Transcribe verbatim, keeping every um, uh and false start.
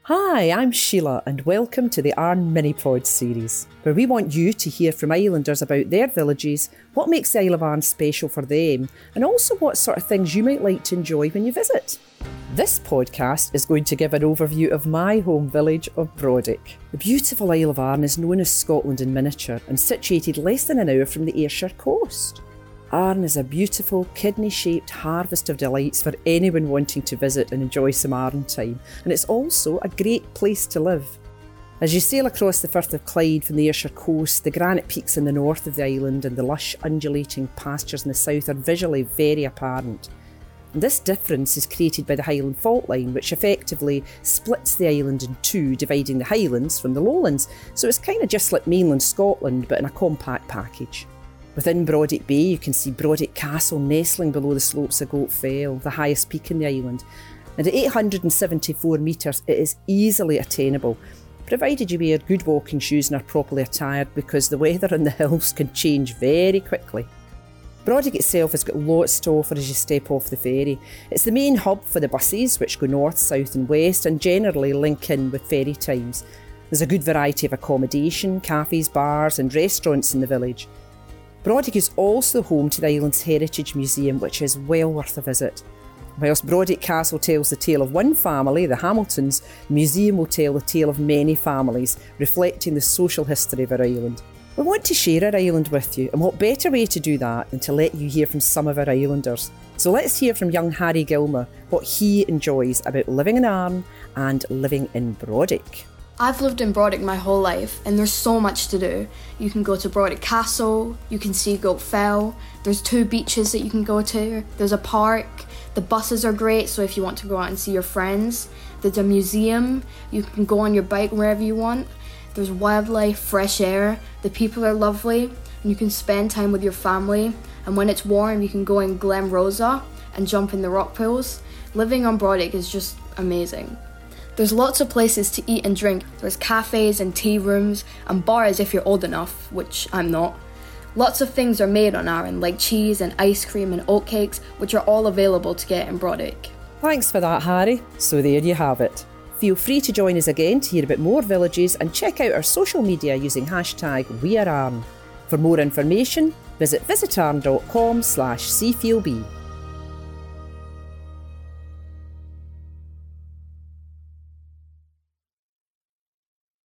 Hi, I'm Sheila and welcome to the Arn Mini-Pod series, where we want you to hear from Islanders about their villages, what makes the Isle of Arn special for them, and also what sort of things you might like to enjoy when you visit. This podcast is going to give an overview of my home village of Brodick. The beautiful Isle of Arn is known as Scotland in miniature and situated less than an hour from the Ayrshire coast. Arn is a beautiful, kidney-shaped harvest of delights for anyone wanting to visit and enjoy some Arn time, and it's also a great place to live. As you sail across the Firth of Clyde from the Ayrshire coast, the granite peaks in the north of the island and the lush undulating pastures in the south are visually very apparent. And this difference is created by the Highland fault line, which effectively splits the island in two, dividing the Highlands from the lowlands, so it's kind of just like mainland Scotland but in a compact package. Within Brodick Bay, you can see Brodick Castle nestling below the slopes of Goat Fell, the highest peak in the island. And at eight hundred seventy-four metres, it is easily attainable, provided you wear good walking shoes and are properly attired, because the weather on the hills can change very quickly. Brodick itself has got lots to offer as you step off the ferry. It's the main hub for the buses, which go north, south and west, and generally link in with ferry times. There's a good variety of accommodation, cafes, bars and restaurants in the village. Brodick is also home to the island's Heritage Museum, which is well worth a visit. Whilst Brodick Castle tells the tale of one family, the Hamiltons, the museum will tell the tale of many families, reflecting the social history of our island. We want to share our island with you, and what better way to do that than to let you hear from some of our islanders. So let's hear from young Harry Gilmer, what he enjoys about living in Arn and living in Brodick. I've lived in Brodick my whole life, and there's so much to do. You can go to Brodick Castle, you can see Goat Fell, there's two beaches that you can go to, there's a park, the buses are great, so if you want to go out and see your friends, there's a museum, you can go on your bike wherever you want, there's wildlife, fresh air, the people are lovely, and you can spend time with your family, and when it's warm you can go in Glen Rosa and jump in the rock pools. Living on Brodick is just amazing. There's lots of places to eat and drink. There's cafes and tea rooms and bars if you're old enough, which I'm not. Lots of things are made on Arn, like cheese and ice cream and oatcakes, which are all available to get in Brodick. Thanks for that, Harry. So there you have it. Feel free to join us again to hear about more villages and check out our social media using hashtag WeAreArn. For more information, visit visitarn.com slash cflb.